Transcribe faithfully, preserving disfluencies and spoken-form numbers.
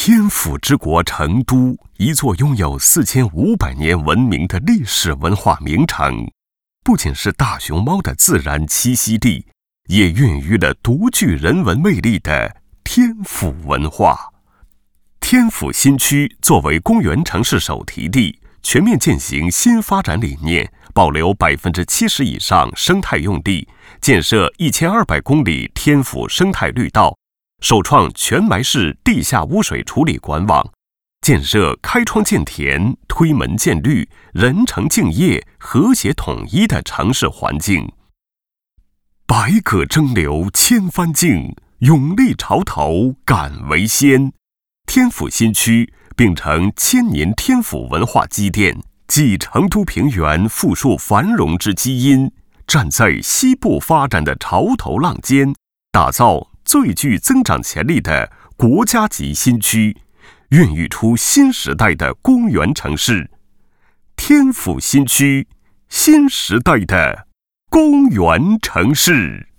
天府之国成都，一座拥有四千五百年文明的历史文化名城，不仅是大熊猫的自然栖息地，也孕育了独具人文魅力的天府文化。天府新区作为公园城市首提地，全面践行新发展理念，保留百分之七十以上生态用地，建设一千二百公里天府生态绿道，首创全埋式地下污水处理管网，建设开窗见田、推门见绿、人城敬业、和谐统一的城市环境。百舸争流千帆竞，永历潮头敢为先。天府新区并成千年天府文化积淀，继成都平原富庶繁荣之基因，站在西部发展的潮头浪尖，打造最具增长潜力的国家级新区，孕育出新时代的公园城市。天府新区，新时代的公园城市。